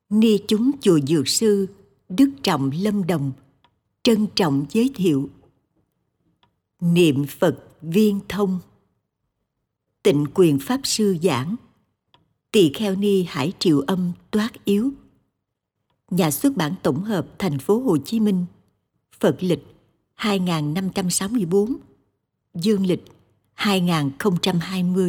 Ni chúng chùa Dược Sư, Đức Trọng, Lâm Đồng trân trọng giới thiệu Niệm Phật Viên Thông. Tịnh Quyền Pháp Sư giảng. Tỳ Kheo Ni Hải Triều Âm Toát Yếu. Nhà xuất bản tổng hợp Thành phố Hồ Chí Minh. Phật lịch 2564, Dương lịch 2020.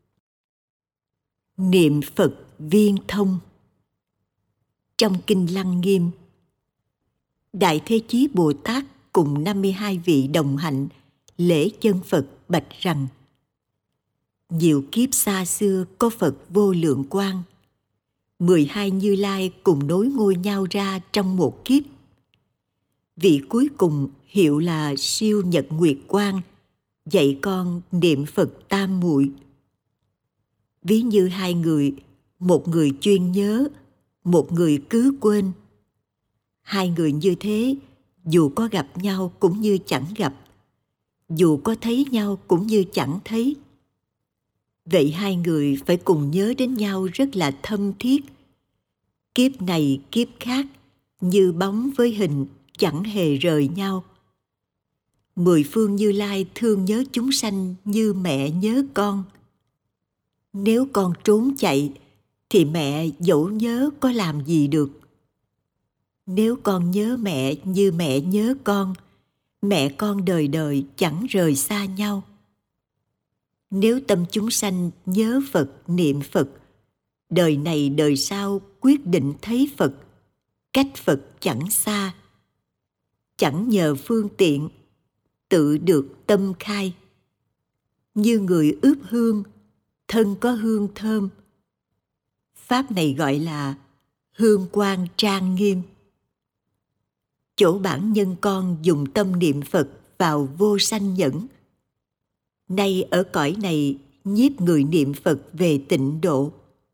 Niệm Phật Viên Thông. Trong Kinh Lăng Nghiêm, Đại Thế Chí Bồ Tát cùng 52 vị đồng hạnh lễ chân Phật bạch rằng: nhiều kiếp xa xưa có Phật vô lượng quang, 12 Như Lai cùng nối ngôi nhau ra trong một kiếp. Vị cuối cùng hiệu là Siêu Nhật Nguyệt Quang, dạy con niệm Phật tam muội. Ví như hai người, một người chuyên nhớ, một người cứ quên. Hai người như thế, dù có gặp nhau cũng như chẳng gặp, dù có thấy nhau cũng như chẳng thấy. Vậy hai người phải cùng nhớ đến nhau rất là thâm thiết. Kiếp này kiếp khác, như bóng với hình, chẳng hề rời nhau. 10 phương Như Lai thương nhớ chúng sanh như mẹ nhớ con. Nếu con trốn chạy, thì mẹ dẫu nhớ có làm gì được. Nếu con nhớ mẹ như mẹ nhớ con, mẹ con đời đời chẳng rời xa nhau. Nếu tâm chúng sanh nhớ Phật niệm Phật, đời này đời sau quyết định thấy Phật, cách Phật chẳng xa. Chẳng nhờ phương tiện, tự được tâm khai. Như người ướp hương, thân có hương thơm. Pháp này gọi là hương quang trang nghiêm. Chỗ bản nhân con dùng tâm niệm Phật vào vô sanh nhẫn. Nay ở cõi này nhiếp người niệm Phật về tịnh độ.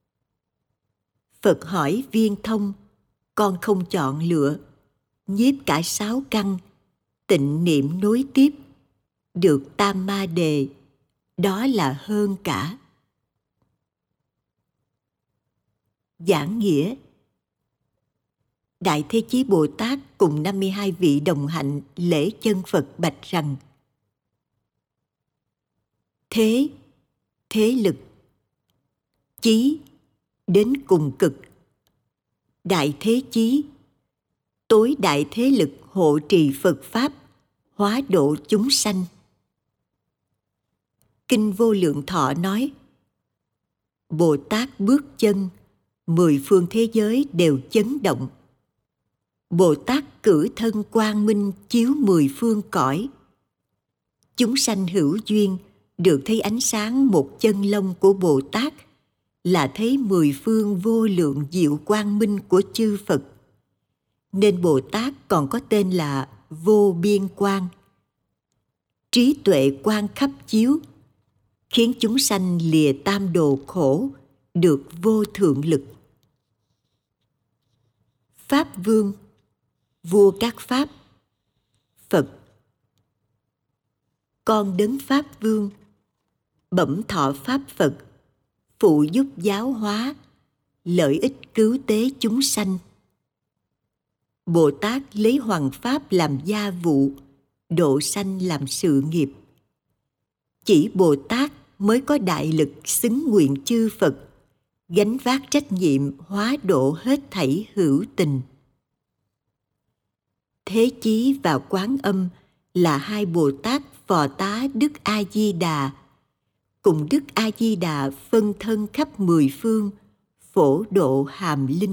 Phật hỏi Viên Thông, con không chọn lựa, nhiếp cả 6 căn, tịnh niệm nối tiếp, được tam ma đề, đó là hơn cả. Giảng nghĩa. Đại Thế Chí Bồ Tát cùng 52 vị đồng hạnh lễ chân Phật bạch rằng: thế lực, chí, đến cùng cực. Đại thế chí, tối đại thế lực hộ trì Phật Pháp, hóa độ chúng sanh. Kinh Vô Lượng Thọ nói: Bồ Tát bước chân, 10 phương thế giới đều chấn động. Bồ Tát cử thân quang minh chiếu 10 phương cõi. Chúng sanh hữu duyên được thấy ánh sáng một chân lông của Bồ Tát, là thấy 10 phương vô lượng diệu quang minh của chư Phật. Nên Bồ Tát còn có tên là Vô Biên Quang. Trí tuệ quang khắp chiếu, khiến chúng sanh lìa tam đồ khổ, được vô thượng lực. Pháp Vương, vua các Pháp. Phật: con đấng Pháp Vương, bẩm thọ Pháp Phật, phụ giúp giáo hóa, lợi ích cứu tế chúng sanh. Bồ Tát lấy hoằng Pháp làm gia vụ, độ sanh làm sự nghiệp. Chỉ Bồ Tát mới có đại lực xứng nguyện chư Phật, gánh vác trách nhiệm hóa độ hết thảy hữu tình. Thế Chí và Quán Âm là hai Bồ Tát phò tá Đức A Di Đà, cùng Đức A Di Đà phân thân khắp 10 phương, phổ độ hàm linh.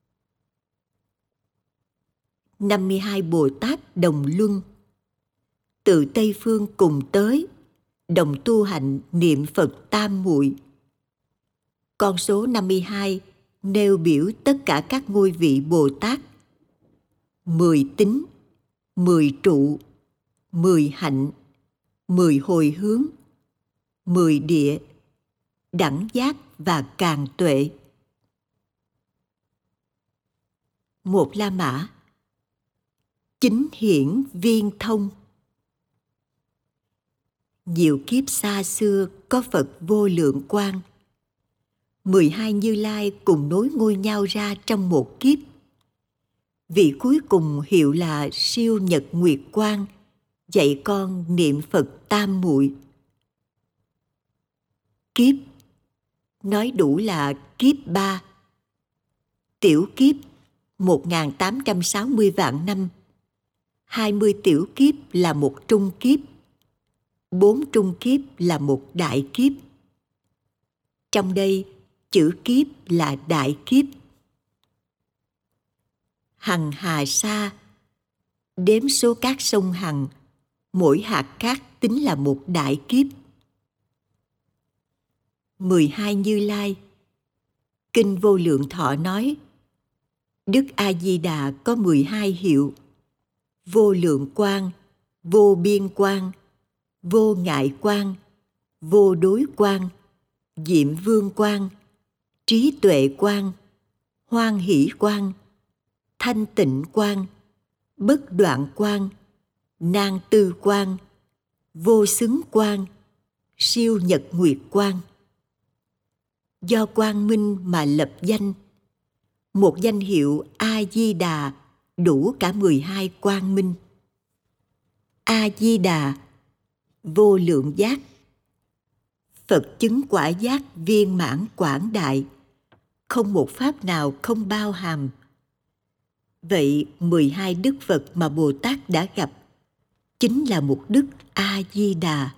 52 Bồ Tát đồng luân, từ Tây phương cùng tới, đồng tu hành niệm Phật tam muội. Con số 52 nêu biểu tất cả các ngôi vị Bồ Tát: 10 tính, 10 trụ, 10 hạnh, 10 hồi hướng, 10 địa, đẳng giác và càn tuệ. Một La Mã, chính hiển viên thông. Nhiều kiếp xa xưa có Phật vô lượng quang, 12 Như Lai cùng nối ngôi nhau ra trong một kiếp. Vị cuối cùng hiệu là Siêu Nhật Nguyệt Quang, dạy con niệm Phật tam muội. Kiếp nói đủ là kiếp 3, tiểu kiếp 1.860 vạn năm, 20 tiểu kiếp là một trung kiếp, 4 trung kiếp là một đại kiếp. Trong đây, chữ kiếp là đại kiếp. Hằng hà sa, đếm số cát sông Hằng, mỗi hạt cát tính là một đại kiếp. 12 Như Lai. Kinh Vô Lượng Thọ nói, Đức A-di-đà có 12 hiệu: vô lượng quang, vô biên quang, vô ngại quang, vô đối quang, diệm vương quang, trí tuệ quang, hoan hỷ quang, thanh tịnh quang, bất đoạn quang, nan tư quang, vô xứng quang, siêu nhật nguyệt quang. Do quang minh mà lập danh. Một danh hiệu A-di-đà đủ cả 12 quang minh. A-di-đà, vô lượng giác. Phật chứng quả giác viên mãn quảng đại, không một pháp nào không bao hàm. Vậy 12 đức Phật mà Bồ Tát đã gặp chính là một đức A-di-đà.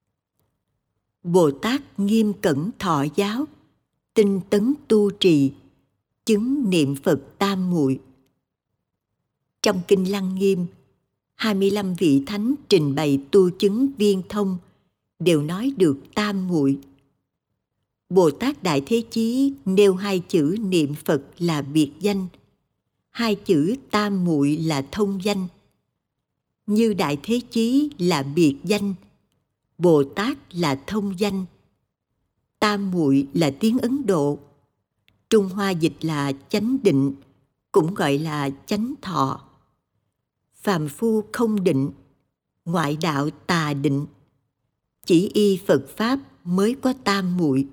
Bồ Tát nghiêm cẩn thọ giáo, tinh tấn tu trì, chứng niệm Phật tam muội. Trong Kinh Lăng Nghiêm, 25 vị thánh trình bày tu chứng viên thông đều nói được tam muội. Bồ Tát Đại Thế Chí nêu 2 chữ niệm Phật là biệt danh, 2 chữ tam muội là thông danh. Như Đại Thế Chí là biệt danh, Bồ Tát là thông danh. Tam muội là tiếng Ấn Độ, Trung Hoa dịch là chánh định, cũng gọi là chánh thọ. Phàm phu không định, ngoại đạo tà định, chỉ y Phật Pháp mới có tam muội.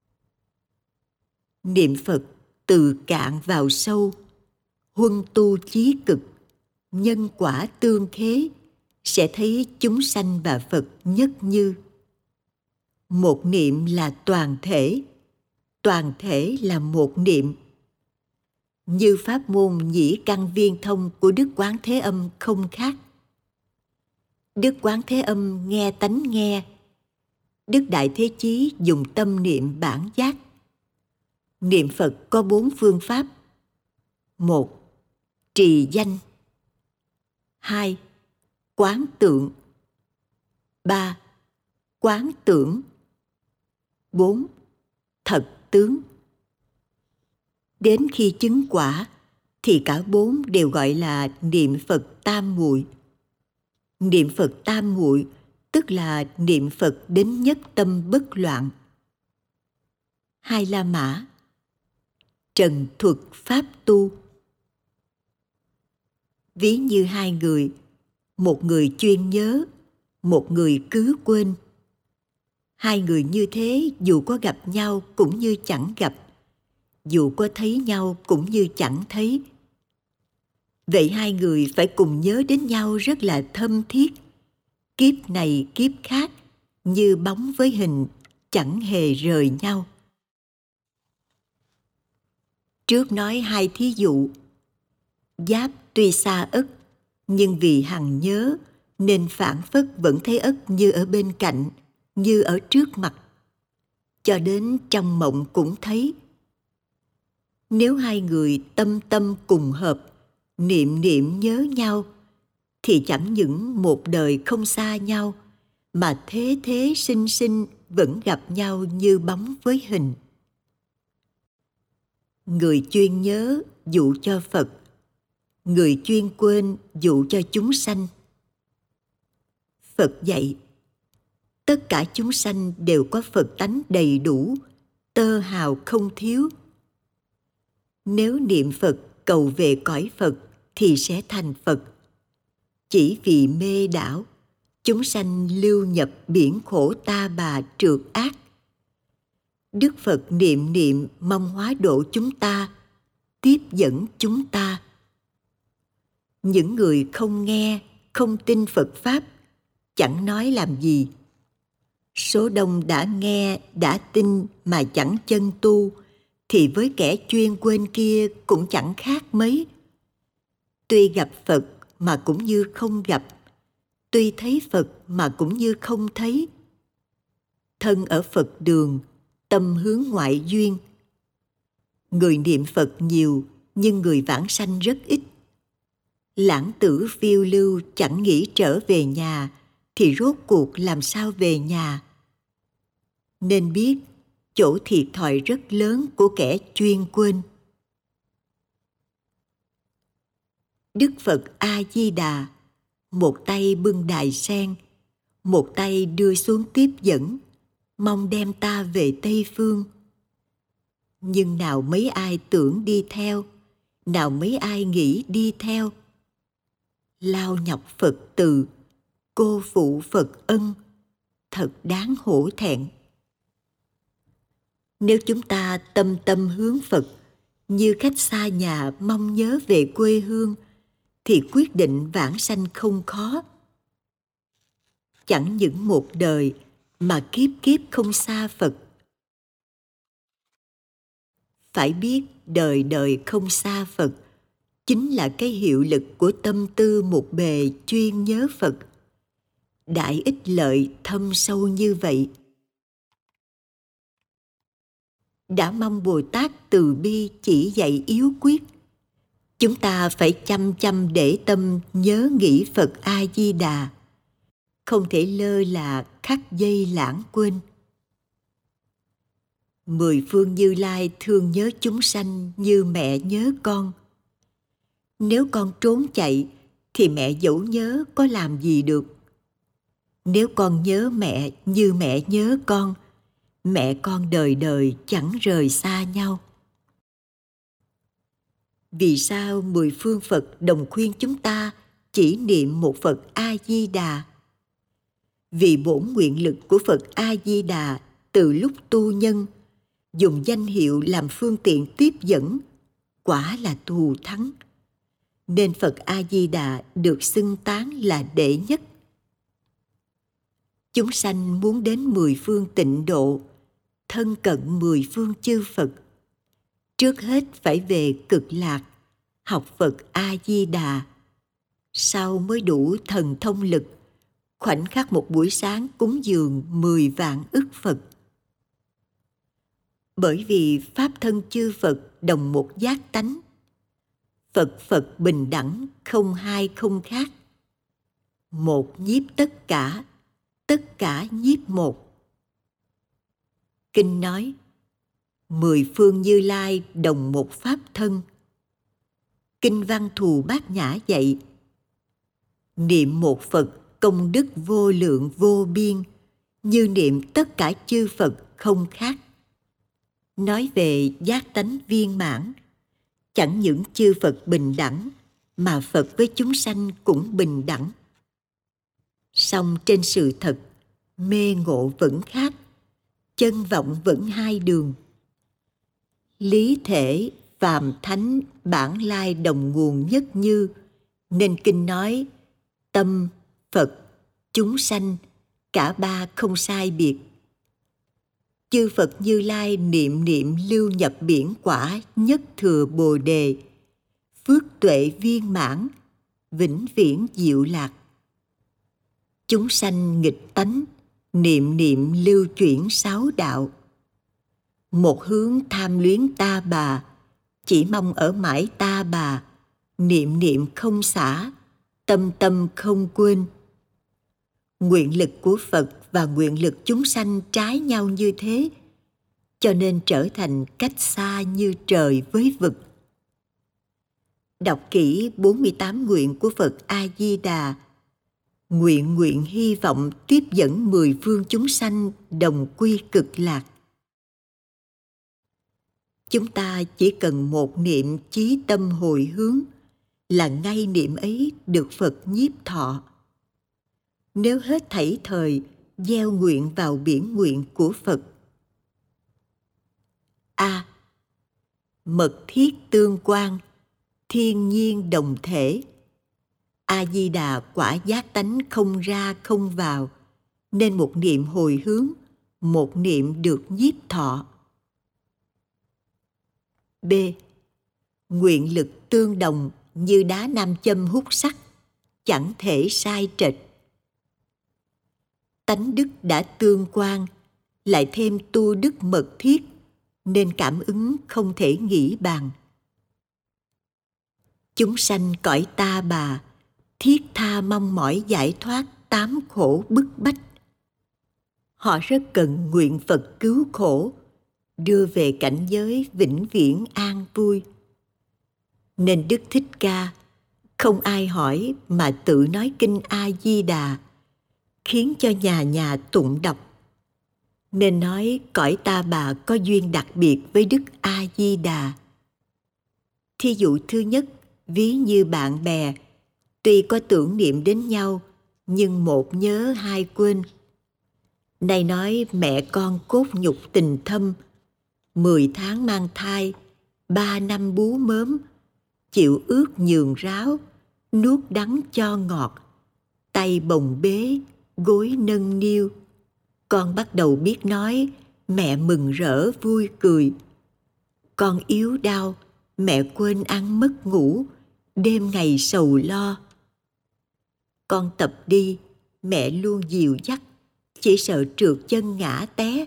Niệm Phật từ cạn vào sâu, huân tu chí cực, nhân quả tương khế, sẽ thấy chúng sanh và Phật nhất như. Một niệm là toàn thể là một niệm. Như pháp môn nhĩ căn viên thông của Đức Quán Thế Âm không khác. Đức Quán Thế Âm nghe tánh nghe, Đức Đại Thế Chí dùng tâm niệm bản giác. Niệm Phật có 4 phương pháp. 1. Trì danh. 2. Quán tượng. 3. Quán tưởng. 4. Thật tướng. Đến khi chứng quả thì cả 4 đều gọi là niệm Phật tam muội. Niệm Phật tam muội tức là niệm Phật đến nhất tâm bất loạn. Hai La Mã. Trần thuật pháp tu. Ví như 2 người, một người chuyên nhớ, một người cứ quên. 2 người như thế dù có gặp nhau cũng như chẳng gặp, dù có thấy nhau cũng như chẳng thấy. Vậy 2 người phải cùng nhớ đến nhau rất là thâm thiết, kiếp này kiếp khác, như bóng với hình, chẳng hề rời nhau. Trước nói 2 thí dụ. Giáp tuy xa Ất, nhưng vì hằng nhớ nên phảng phất vẫn thấy Ất như ở bên cạnh, như ở trước mặt. Cho đến trong mộng cũng thấy. Nếu 2 người tâm tâm cùng hợp, niệm niệm nhớ nhau, thì chẳng những một đời không xa nhau, mà thế thế sinh sinh vẫn gặp nhau như bóng với hình. Người chuyên nhớ dụ cho Phật, người chuyên quên dụ cho chúng sanh. Phật dạy, tất cả chúng sanh đều có Phật tánh đầy đủ, tơ hào không thiếu. Nếu niệm Phật cầu về cõi Phật thì sẽ thành Phật. Chỉ vì mê đảo, chúng sanh lưu nhập biển khổ ta bà trượt ác. Đức Phật niệm niệm mong hóa độ chúng ta, tiếp dẫn chúng ta. Những người không nghe, không tin Phật Pháp, chẳng nói làm gì. Số đông đã nghe, đã tin mà chẳng chân tu, thì với kẻ chuyên quên kia cũng chẳng khác mấy. Tuy gặp Phật mà cũng như không gặp, tuy thấy Phật mà cũng như không thấy. Thân ở Phật đường, tâm hướng ngoại duyên. Người niệm Phật nhiều, nhưng người vãng sanh rất ít. Lãng tử phiêu lưu chẳng nghĩ trở về nhà, thì rốt cuộc làm sao về nhà? Nên biết, chỗ thiệt thòi rất lớn của kẻ chuyên quên. Đức Phật A-di-đà, một tay bưng đài sen, một tay đưa xuống tiếp dẫn, mong đem ta về Tây Phương. Nhưng nào mấy ai tưởng đi theo, nào mấy ai nghĩ đi theo. Lao nhọc Phật từ, cô phụ Phật ân, thật đáng hổ thẹn. Nếu chúng ta tâm tâm hướng Phật, như khách xa nhà mong nhớ về quê hương, thì quyết định vãng sanh không khó. Chẳng những một đời, mà kiếp kiếp không xa Phật. Phải biết đời đời không xa Phật, chính là cái hiệu lực của tâm tư một bề chuyên nhớ Phật. Đại ích lợi thâm sâu như vậy. Đã mong Bồ Tát từ bi chỉ dạy yếu quyết, chúng ta phải chăm chăm để tâm nhớ nghĩ Phật A-di-đà, không thể lơ là khắc dây lãng quên. Mười phương Như Lai thương nhớ chúng sanh như mẹ nhớ con. Nếu con trốn chạy, thì mẹ dẫu nhớ có làm gì được. Nếu con nhớ mẹ như mẹ nhớ con, mẹ con đời đời chẳng rời xa nhau. Vì sao mười phương Phật đồng khuyên chúng ta chỉ niệm một Phật A-di-đà? Vì bổn nguyện lực của Phật A-di-đà từ lúc tu nhân, dùng danh hiệu làm phương tiện tiếp dẫn, quả là thù thắng. Nên Phật A-di-đà được xưng tán là đệ nhất. Chúng sanh muốn đến mười phương tịnh độ, thân cận mười phương chư Phật, trước hết phải về Cực Lạc, học Phật A-di-đà, sau mới đủ thần thông lực, khoảnh khắc một buổi sáng cúng dường 10 vạn ức Phật. Bởi vì Pháp thân chư Phật đồng một giác tánh, Phật Phật bình đẳng, không hai không khác. Một nhiếp tất cả nhiếp một. Kinh nói, 10 phương Như Lai đồng một Pháp thân. Kinh Văn Thù Bát Nhã dạy, niệm một Phật công đức vô lượng vô biên, như niệm tất cả chư Phật không khác. Nói về giác tánh viên mãn, chẳng những chư Phật bình đẳng, mà Phật với chúng sanh cũng bình đẳng. Song trên sự thật, mê ngộ vẫn khác, chân vọng vẫn hai đường. Lý thể, phàm thánh, bản lai đồng nguồn nhất như, nên kinh nói, tâm, Phật, chúng sanh, cả ba không sai biệt. Chư Phật Như Lai niệm niệm lưu nhập biển quả nhất thừa Bồ Đề, phước tuệ viên mãn, vĩnh viễn diệu lạc. Chúng sanh nghịch tánh, niệm niệm lưu chuyển sáu đạo. Một hướng tham luyến ta bà, chỉ mong ở mãi ta bà, niệm niệm không xả, tâm tâm không quên. Nguyện lực của Phật và nguyện lực chúng sanh trái nhau như thế, cho nên trở thành cách xa như trời với vực. Đọc kỹ 48 nguyện của Phật A-di-đà, nguyện hy vọng tiếp dẫn 10 phương chúng sanh đồng quy Cực Lạc. Chúng ta chỉ cần một niệm chí tâm hồi hướng, là ngay niệm ấy được Phật nhiếp thọ. Nếu hết thảy thời gieo nguyện vào biển nguyện của Phật, A. Mật thiết tương quan, thiên nhiên đồng thể. A Di Đà quả giác tánh không ra không vào, nên một niệm hồi hướng, một niệm được nhiếp thọ. B. Nguyện lực tương đồng như đá nam châm hút sắt, chẳng thể sai trệch. Tánh đức đã tương quan, lại thêm tu đức mật thiết, nên cảm ứng không thể nghĩ bàn. Chúng sanh cõi ta bà, thiết tha mong mỏi giải thoát tám khổ bức bách. Họ rất cần nguyện Phật cứu khổ, đưa về cảnh giới vĩnh viễn an vui. Nên Đức Thích Ca không ai hỏi mà tự nói kinh A Di Đà, khiến cho nhà nhà tụng đọc. Nên nói cõi ta bà có duyên đặc biệt với Đức A Di Đà. Thí dụ thứ nhất, ví như bạn bè, tuy có tưởng niệm đến nhau, nhưng một nhớ hai quên. Này nói mẹ con cốt nhục tình thâm, 10 tháng mang thai, 3 năm bú mớm, chịu ướt nhường ráo, nuốt đắng cho ngọt, tay bồng bế, gối nâng niu. Con bắt đầu biết nói, mẹ mừng rỡ vui cười. Con yếu đau, mẹ quên ăn mất ngủ, đêm ngày sầu lo. Con tập đi, mẹ luôn dìu dắt, chỉ sợ trượt chân ngã té.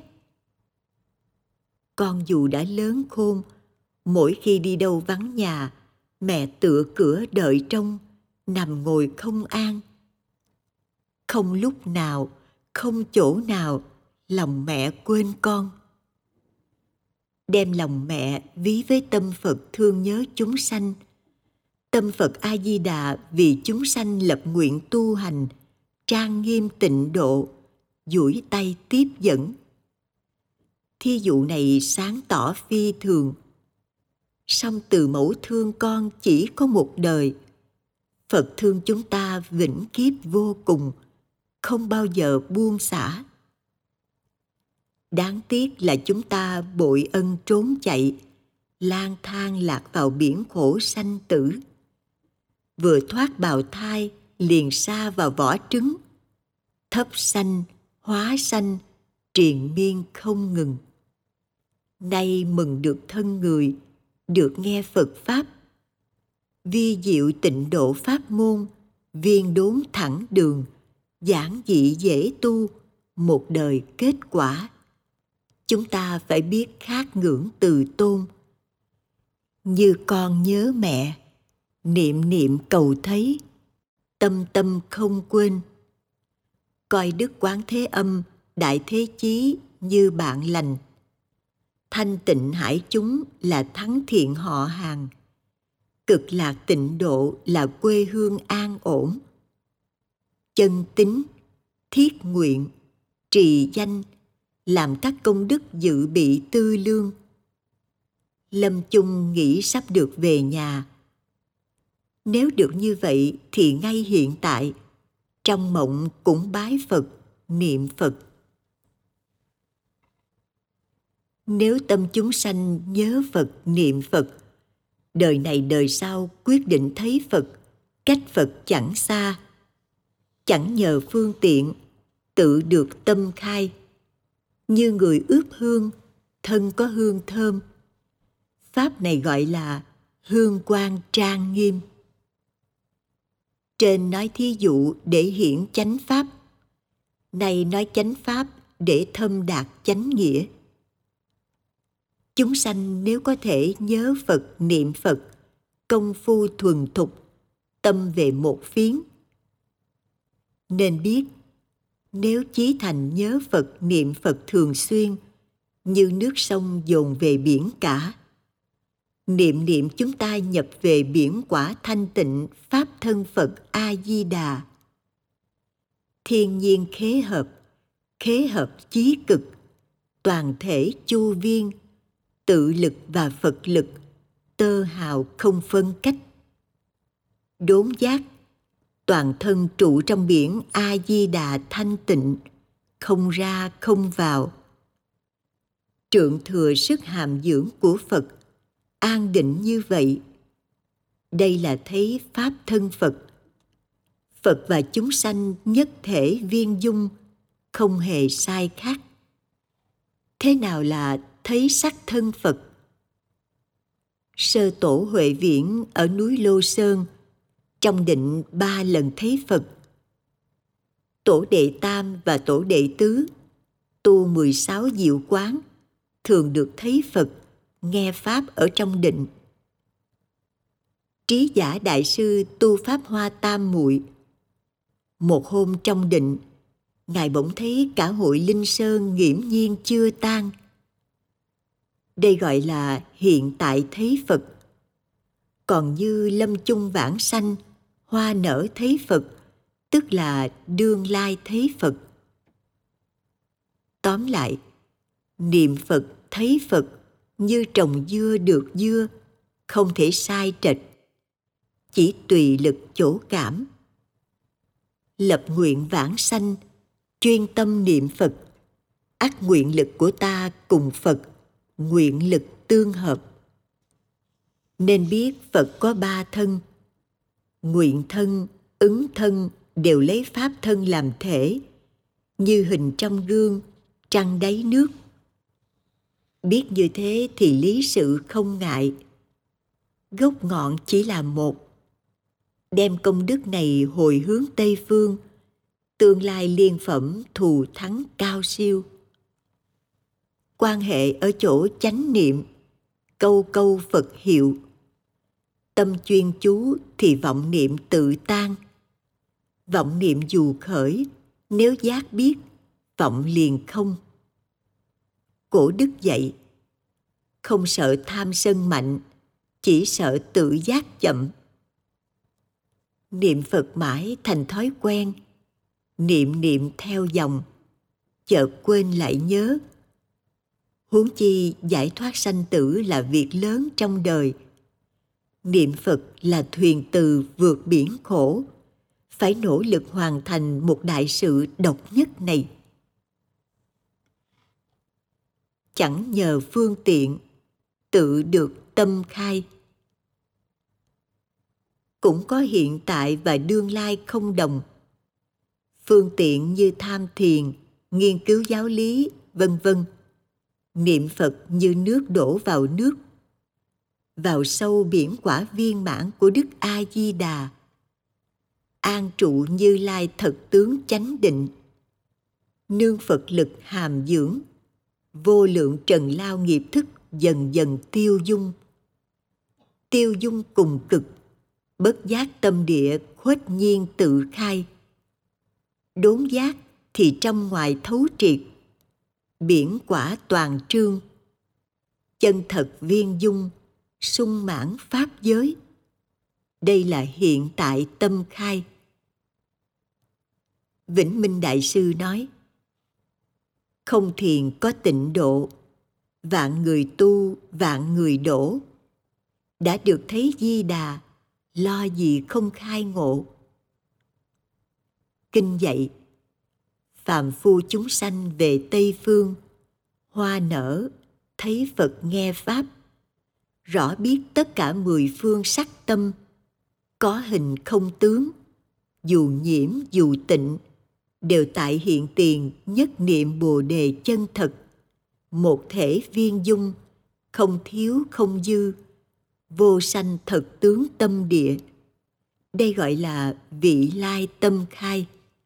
Con dù đã lớn khôn, mỗi khi đi đâu vắng nhà, mẹ tựa cửa đợi trông, nằm ngồi không an. Không lúc nào, không chỗ nào, lòng mẹ quên con. Đem lòng mẹ ví với tâm Phật thương nhớ chúng sanh. Tâm Phật A Di Đà vì chúng sanh lập nguyện tu hành, trang nghiêm tịnh độ, duỗi tay tiếp dẫn. Thí dụ này sáng tỏ phi thường. Song từ mẫu thương con chỉ có một đời, Phật thương chúng ta vĩnh kiếp vô cùng, không bao giờ buông xả. Đáng tiếc là chúng ta bội ân trốn chạy, lang thang lạc vào biển khổ sanh tử. Vừa thoát bào thai, liền sa vào vỏ trứng, thấp sanh, hóa sanh, triền miên không ngừng. Nay mừng được thân người, được nghe Phật Pháp. Vi diệu tịnh độ pháp môn, viên đốn thẳng đường, giản dị dễ tu, một đời kết quả. Chúng ta phải biết khát ngưỡng từ tôn. Như con nhớ mẹ, niệm niệm cầu thấy, tâm tâm không quên. Coi Đức Quán Thế Âm, Đại Thế Chí như bạn lành. Thanh tịnh hải chúng là thắng thiện họ hàng. Cực lạc tịnh độ là quê hương an ổn. Chân tín, thiết nguyện, trì danh, làm các công đức dự bị tư lương. Lâm chung nghĩ sắp được về nhà. Nếu được như vậy thì ngay hiện tại, trong mộng cũng bái Phật, niệm Phật. Nếu tâm chúng sanh nhớ Phật, niệm Phật, đời này đời sau quyết định thấy Phật, cách Phật chẳng xa. Chẳng nhờ phương tiện, tự được tâm khai. Như người ướp hương, thân có hương thơm. Pháp này gọi là hương quang trang nghiêm. Trên nói thí dụ để hiển chánh pháp, này nói chánh pháp để thâm đạt chánh nghĩa. Chúng sanh nếu có thể nhớ Phật, niệm Phật, công phu thuần thục, tâm về một phiến. Nên biết, nếu chí thành nhớ Phật, niệm Phật thường xuyên, như nước sông dồn về biển cả. Niệm niệm chúng ta nhập về biển quả thanh tịnh Pháp thân Phật A-di-đà. Thiên nhiên khế hợp chí cực, toàn thể chu viên, tự lực và Phật lực, tơ hào không phân cách. Đốn giác, toàn thân trụ trong biển A-di-đà thanh tịnh, không ra không vào. trượng thừa sức hàm dưỡng của Phật, an định như vậy. Đây là thấy Pháp thân Phật. Phật và chúng sanh nhất thể viên dung, không hề sai khác. Thế nào là thấy sắc thân Phật? Sơ tổ Huệ Viễn ở núi Lô Sơn, trong định 3 lần thấy Phật. Tổ đệ tam và tổ đệ tứ tu 16 diệu quán, thường được thấy Phật, nghe Pháp ở trong định. Trí Giả Đại Sư tu Pháp Hoa Tam Muội. Một hôm trong định, Ngài bỗng thấy cả hội Linh Sơn nghiễm nhiên chưa tan. Đây gọi là hiện tại thấy Phật. Còn như lâm chung vãng sanh, hoa nở thấy Phật, tức là đương lai thấy Phật. Tóm lại, niệm Phật thấy Phật như trồng dưa được dưa, không thể sai trệch, chỉ tùy lực chỗ cảm. Lập nguyện vãng sanh, chuyên tâm niệm Phật, ắt nguyện lực của ta cùng Phật, nguyện lực tương hợp. Nên biết Phật có 3 thân. Nguyện thân, ứng thân đều lấy Pháp thân làm thể, như hình trong gương, trăng đáy nước. Biết như thế thì lý sự không ngại. Gốc ngọn chỉ là một. Đem công đức này hồi hướng Tây Phương, tương lai liên phẩm thù thắng cao siêu. Quan hệ ở chỗ chánh niệm, câu câu Phật hiệu. Tâm chuyên chú thì vọng niệm tự tan. Vọng niệm dù khởi, nếu giác biết, vọng liền không. Cổ đức dạy, không sợ tham sân mạnh, chỉ sợ tự giác chậm. Niệm Phật mãi thành thói quen, niệm niệm theo dòng, chợt quên lại nhớ. Huống chi giải thoát sanh tử là việc lớn trong đời. Niệm Phật là thuyền từ vượt biển khổ, phải nỗ lực hoàn thành một đại sự độc nhất này. Chẳng nhờ phương tiện, tự được tâm khai. Cũng có hiện tại và đương lai không đồng. Phương tiện như tham thiền, nghiên cứu giáo lý, vân vân. Niệm Phật như nước đổ vào nước, vào sâu biển quả viên mãn của Đức A Di Đà. An trụ Như Lai thật tướng chánh định, nương Phật lực hàm dưỡng, vô lượng trần lao nghiệp thức dần dần tiêu dung. Tiêu dung cùng cực, bất giác tâm địa khuếch nhiên tự khai. Đốn giác thì trong ngoài thấu triệt, biển quả toàn trương. Chân thật viên dung, sung mãn pháp giới. Đây là hiện tại tâm khai. Vĩnh Minh Đại Sư nói, không thiền có tịnh độ, vạn người tu, vạn người đổ. Đã được thấy Di Đà, lo gì không khai ngộ. Kinh dạy, phàm phu chúng sanh về Tây Phương, hoa nở, thấy Phật nghe Pháp, rõ biết tất cả 10 phương sắc tâm, có hình không tướng, dù nhiễm dù tịnh, đều tại hiện tiền nhất niệm Bồ Đề chân thật, một thể viên dung, không thiếu không dư, vô sanh thật tướng tâm địa. Đây gọi là vị lai tâm khai.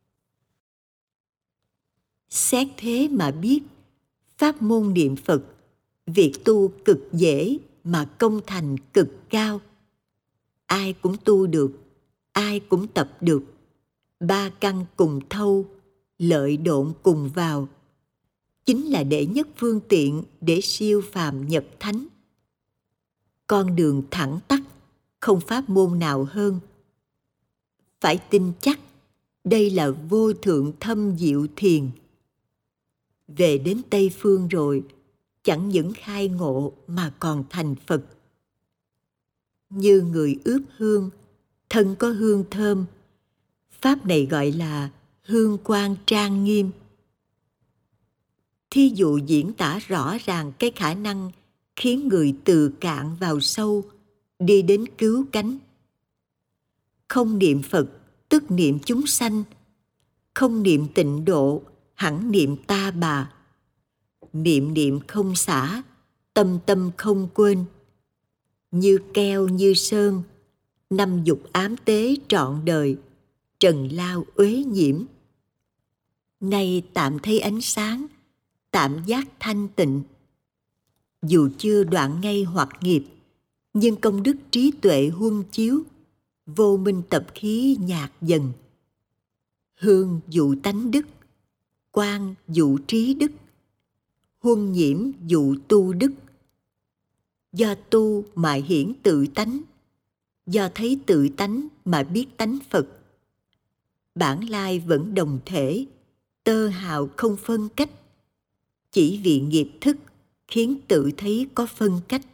Xét thế mà biết, pháp môn niệm Phật, việc tu cực dễ mà công thành cực cao. Ai cũng tu được, ai cũng tập được. 3 căn cùng thâu, lợi độn cùng vào, chính là đệ nhất phương tiện để siêu phàm nhập thánh. Con đường thẳng tắp, không pháp môn nào hơn. Phải tin chắc, đây là vô thượng thâm diệu thiền. Về đến Tây Phương rồi, chẳng những khai ngộ mà còn thành Phật. Như người ướp hương, thân có hương thơm. Pháp này gọi là hương quang trang nghiêm. thí dụ diễn tả rõ ràng cái khả năng khiến người từ cạn vào sâu đi đến cứu cánh. Không niệm Phật tức niệm chúng sanh, không niệm tịnh độ hẳn niệm ta bà. Niệm niệm không xả, tâm tâm không quên. Như keo như sơn, năm dục ám tế trọn đời, trần lao uế nhiễm. Nay tạm thấy ánh sáng, tạm giác thanh tịnh. Dù chưa đoạn ngay hoặc nghiệp, nhưng công đức trí tuệ huân chiếu, vô minh tập khí nhạt dần. Hương dụ tánh đức, quang dụ trí đức, huân nhiễm dụ tu đức. Do tu mà hiển tự tánh, do thấy tự tánh mà biết tánh Phật. Bản lai vẫn đồng thể, tơ hào không phân cách. Chỉ vì nghiệp thức khiến tự thấy có phân cách.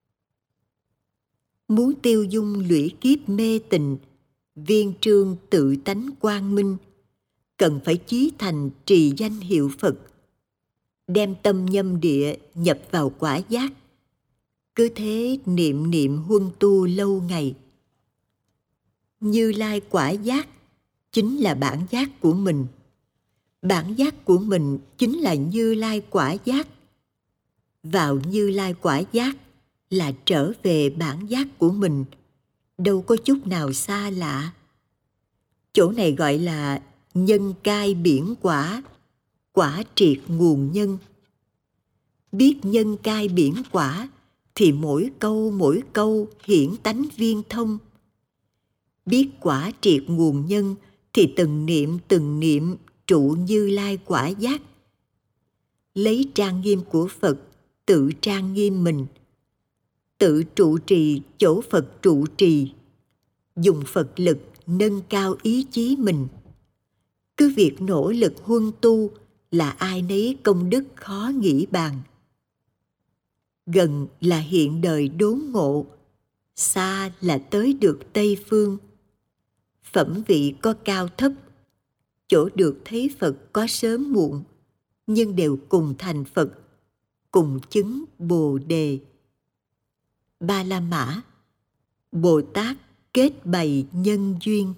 Muốn tiêu dung lũy kiếp mê tình, viên trương tự tánh quang minh, cần phải chí thành trì danh hiệu Phật, đem tâm nhâm địa nhập vào quả giác. Cứ thế niệm niệm huân tu lâu ngày. Như Lai quả giác chính là bản giác của mình. Bản giác của mình chính là Như Lai quả giác. Vào Như Lai quả giác là trở về bản giác của mình, đâu có chút nào xa lạ. Chỗ này gọi là nhân cai biển quả, quả triệt nguồn nhân. Biết nhân cai biển quả thì mỗi câu hiển tánh viên thông. Biết quả triệt nguồn nhân thì từng niệm trụ Như Lai quả giác. Lấy trang nghiêm của Phật tự trang nghiêm mình, tự trụ trì chỗ Phật trụ trì, dùng Phật lực nâng cao ý chí mình. Cứ việc nỗ lực huân tu là ai nấy công đức khó nghĩ bàn. Gần là hiện đời đốn ngộ, xa là tới được Tây Phương. Phẩm vị có cao thấp, chỗ được thấy Phật có sớm muộn, nhưng đều cùng thành Phật, cùng chứng Bồ Đề. Ba La Mã, Bồ Tát kết bày nhân duyên.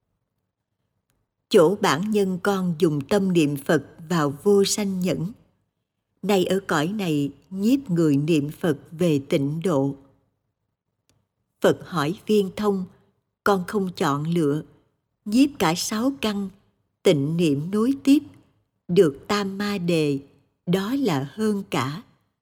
Chỗ bản nhân con dùng tâm niệm Phật vào vô sanh nhẫn. Nay ở cõi này nhiếp người niệm Phật về tịnh độ. Phật hỏi Viên Thông, con không chọn lựa, nhiếp cả 6 căn, tịnh niệm nối tiếp, được Tam Ma Đề, đó là hơn cả.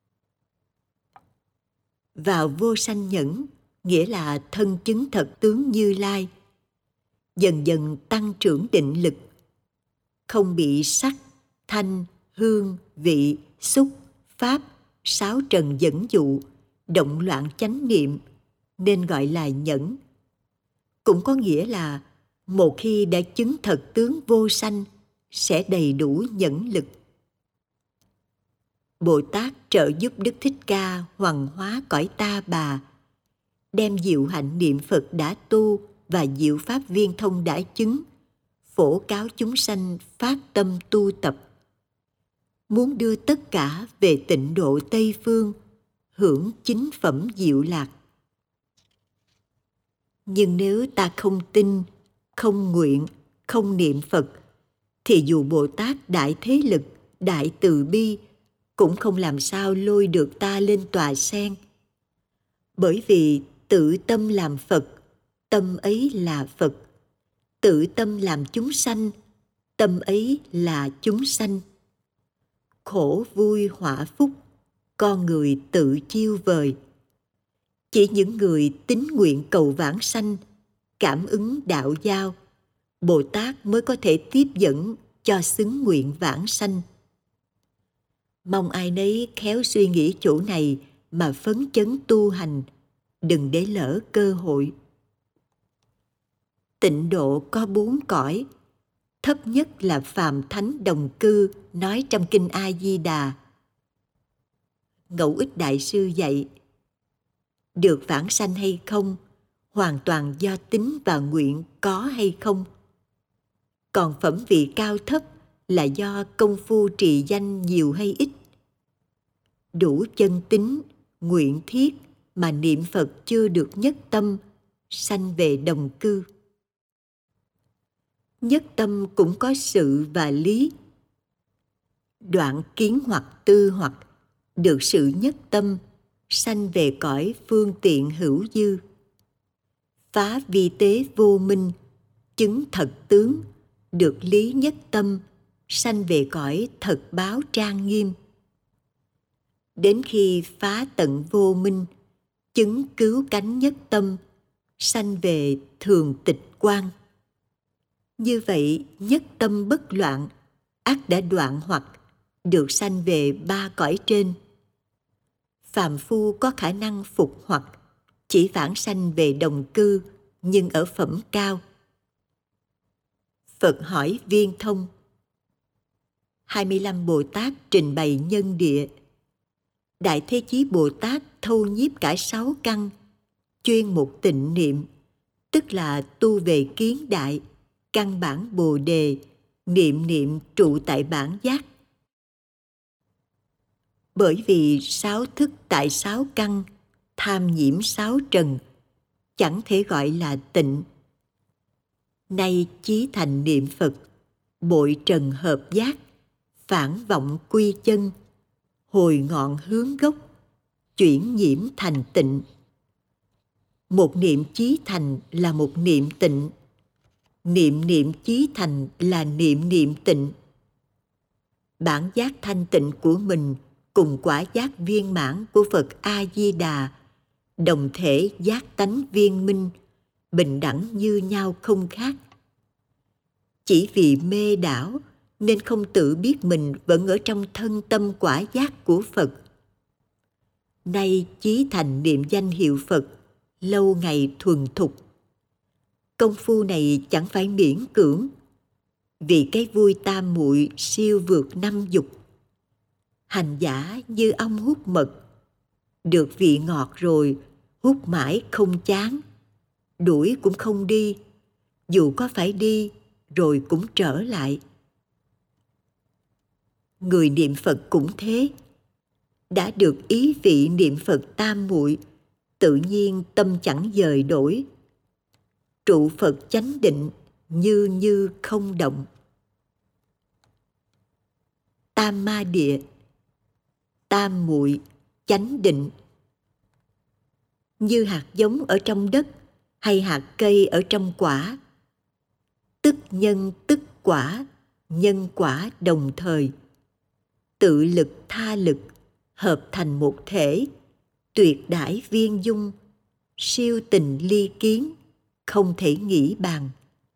Vào vô sanh nhẫn, nghĩa là thân chứng thật tướng Như Lai. Dần dần tăng trưởng định lực, không bị sắc, thanh, hương, vị, xúc, pháp, sáu trần dẫn dụ, động loạn chánh niệm, nên gọi là nhẫn. Cũng có nghĩa là một khi đã chứng thật tướng vô sanh, sẽ đầy đủ nhẫn lực. Bồ Tát trợ giúp Đức Thích Ca hoằng hóa cõi Ta Bà, đem diệu hạnh niệm Phật đã tu và diệu pháp Viên Thông đã chứng, phổ cáo chúng sanh phát tâm tu tập. Muốn đưa tất cả về tịnh độ Tây Phương, hưởng chính phẩm diệu lạc. Nhưng nếu ta không tin, không nguyện, không niệm Phật, thì dù Bồ Tát đại thế lực, đại từ bi, cũng không làm sao lôi được ta lên tòa sen. Bởi vì tự tâm làm Phật, tâm ấy là Phật. Tự tâm làm chúng sanh, tâm ấy là chúng sanh. Khổ vui họa phúc, con người tự chiêu vời. Chỉ những người tín nguyện cầu vãng sanh, cảm ứng đạo giao, Bồ Tát mới có thể tiếp dẫn cho xứng nguyện vãng sanh. Mong ai nấy khéo suy nghĩ chỗ này mà phấn chấn tu hành, đừng để lỡ cơ hội. Tịnh độ có 4 cõi, thấp nhất là phàm thánh đồng cư, nói trong kinh A Di Đà. Ngẫu Ích Đại Sư dạy, được vãng sanh hay không, hoàn toàn do tín và nguyện có hay không. Còn phẩm vị cao thấp là do công phu trì danh nhiều hay ít. Đủ chân tín, nguyện thiết mà niệm Phật chưa được nhất tâm, sanh về đồng cư. Nhất tâm cũng có sự và lý. Đoạn kiến hoặc tư hoặc được sự nhất tâm, sanh về cõi phương tiện hữu dư. Phá vi tế vô minh, chứng thật tướng, được lý nhất tâm, sanh về cõi thật báo trang nghiêm. Đến khi phá tận vô minh, chứng cứu cánh nhất tâm, sanh về thường tịch quang. Như vậy, nhất tâm bất loạn, ắt đã đoạn hoặc, được sanh về ba cõi trên. Phàm phu có khả năng phục hoặc, chỉ vãng sanh về đồng cư, nhưng ở phẩm cao. Phật hỏi Viên Thông. 25 Bồ Tát trình bày nhân địa. Đại Thế Chí Bồ Tát thâu nhiếp cả 6 căn, chuyên một tịnh niệm, tức là tu về kiến đại, căn bản Bồ đề, niệm niệm trụ tại bản giác. Bởi vì 6 thức tại 6 căn, tham nhiễm 6 trần, chẳng thể gọi là tịnh. Nay chí thành niệm Phật, bội trần hợp giác, phản vọng quy chân, hồi ngọn hướng gốc, chuyển nhiễm thành tịnh. Một niệm chí thành là một niệm tịnh, niệm niệm chí thành là niệm niệm tịnh. Bản giác thanh tịnh của mình cùng quả giác viên mãn của Phật A-di-đà, đồng thể giác tánh viên minh, bình đẳng như nhau không khác. Chỉ vì mê đảo nên không tự biết mình vẫn ở trong thân tâm quả giác của Phật. Nay chí thành niệm danh hiệu Phật, lâu ngày thuần thục. Công phu này chẳng phải miễn cưỡng, vì cái vui tam muội siêu vượt 5 dục. Hành giả như ong hút mật, được vị ngọt rồi, hút mãi không chán, đuổi cũng không đi, dù có phải đi rồi cũng trở lại. Người niệm Phật cũng thế, đã được ý vị niệm Phật tam muội, tự nhiên tâm chẳng dời đổi. Trụ Phật chánh định, như như không động. Tam ma địa, tam muội, chánh định. Như hạt giống ở trong đất hay hạt cây ở trong quả. Tức nhân tức quả, nhân quả đồng thời. Tự lực tha lực, hợp thành một thể, tuyệt đãi viên dung, siêu tình ly kiến, không thể nghĩ bàn.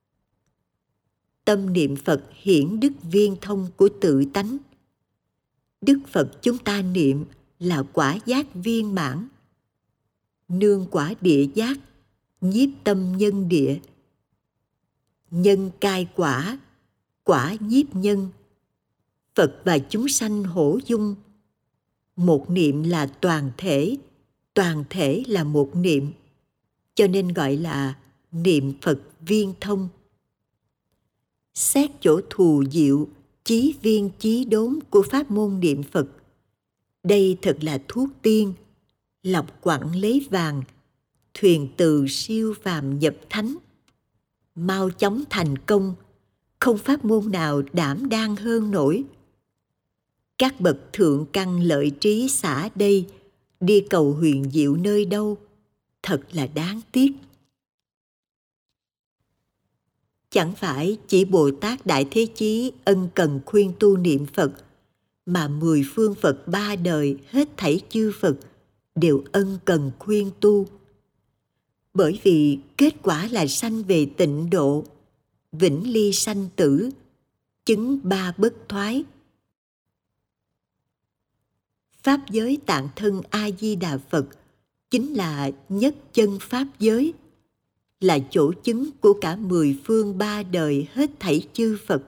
Tâm niệm Phật hiển đức viên thông của tự tánh. Đức Phật chúng ta niệm là quả giác viên mãn. Nương quả địa giác, nhiếp tâm nhân địa. Nhân cai quả, quả nhiếp nhân. Phật và chúng sanh hổ dung. Một niệm là toàn thể là một niệm, cho nên gọi là niệm Phật viên thông. Xét chỗ thù diệu, chí viên chí đốn của pháp môn niệm Phật, đây thật là thuốc tiên, lọc quặng lấy vàng, thuyền từ siêu phàm nhập thánh. Mau chóng thành công, không pháp môn nào đảm đang hơn nổi. Các bậc thượng căn lợi trí xả đây, đi cầu huyền diệu nơi đâu, thật là đáng tiếc. Chẳng phải chỉ Bồ Tát Đại Thế Chí ân cần khuyên tu niệm Phật, mà 10 phương Phật 3 đời hết thảy chư Phật đều ân cần khuyên tu. Bởi vì kết quả là sanh về tịnh độ, vĩnh ly sanh tử, chứng 3 bất thoái. Pháp giới tạng thân A-di-đà Phật chính là nhất chân pháp giới, là chỗ chứng của cả 10 phương 3 đời hết thảy chư Phật.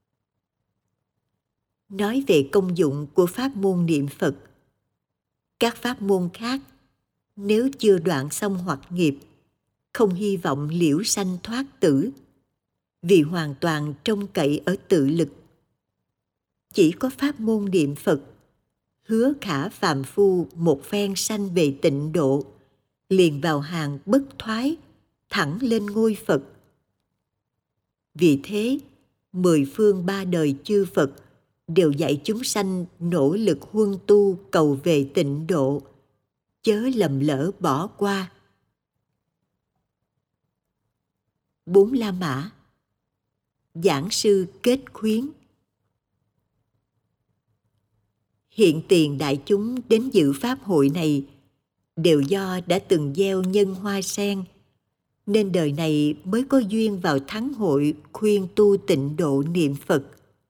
Nói về công dụng của pháp môn niệm Phật, các pháp môn khác nếu chưa đoạn xong hoặc nghiệp, không hy vọng liễu sanh thoát tử, vì hoàn toàn trông cậy ở tự lực, Chỉ có pháp môn niệm Phật hứa khả phàm phu một phen sanh về tịnh độ, liền vào hàng bất thoái, thẳng lên ngôi Phật. Vì thế, 10 phương 3 đời chư Phật đều dạy chúng sanh nỗ lực huân tu cầu về tịnh độ, chớ lầm lỡ bỏ qua. 4 La Mã. Giảng sư kết khuyến. Hiện tiền đại chúng đến dự pháp hội này đều do đã từng gieo nhân hoa sen, nên đời này mới có duyên vào thắng hội khuyên tu tịnh độ niệm Phật.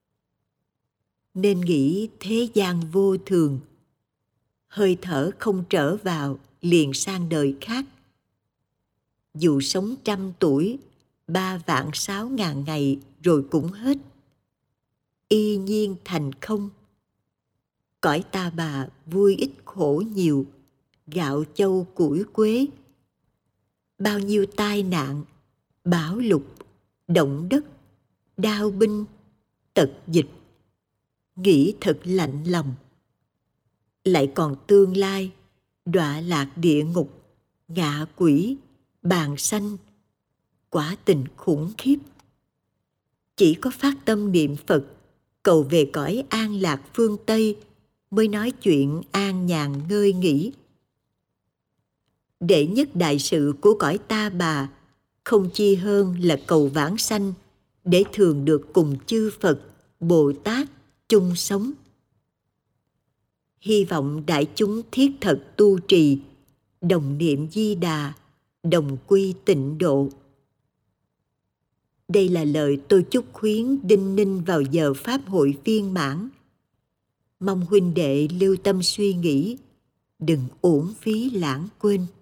Nên nghĩ thế gian vô thường, hơi thở không trở vào liền sang đời khác. Dù sống 100 tuổi, 3.600.000 ngày rồi cũng hết. Y nhiên thành không. Cõi ta bà vui ít khổ nhiều, gạo châu củi quế. Bao nhiêu tai nạn, bão lụt, động đất, đao binh, tật dịch. Nghĩ thật lạnh lòng. Lại còn tương lai, đọa lạc địa ngục, ngạ quỷ, bàn sanh. Quả tình khủng khiếp. Chỉ có phát tâm niệm Phật, cầu về cõi an lạc phương Tây, mới nói chuyện an nhàn ngơi nghỉ. Đệ nhất đại sự của cõi ta bà không chi hơn là cầu vãng sanh, để thường được cùng chư Phật, Bồ Tát chung sống. Hy vọng đại chúng thiết thật tu trì, đồng niệm Di Đà, đồng quy tịnh độ. Đây là lời tôi chúc khuyến Đinh Ninh vào giờ pháp hội viên mãn. Mong huynh đệ lưu tâm suy nghĩ, đừng uổng phí lãng quên.